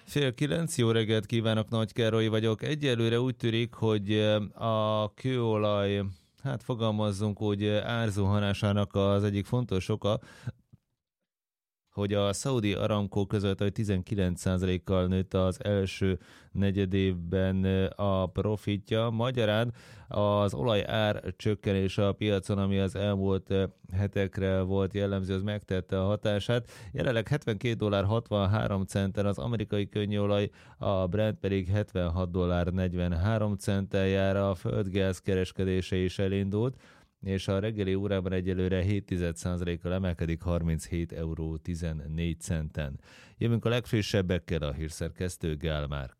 8:30, jó reggelt kívánok, Nagy Károly vagyok. Egyelőre úgy tűnik, hogy a kőolaj, hát fogalmazzunk úgy, árzuhanásának az egyik fontos oka, hogy a Saudi Aramco között, hogy 19%-kal nőtt az első negyedévben a profitja. Magyarán az olaj ár csökkenése a piacon, ami az elmúlt hetekre volt jellemző, az megtette a hatását. Jelenleg $72.63 az amerikai könnyűolaj, a Brent pedig $76.43 jár, a földgáz kereskedése is elindult, és a reggeli órában egyelőre 0,7%-kal emelkedik 37,14 €. Jövünk a legfrissebb a hírszerkesztő Gál Márk.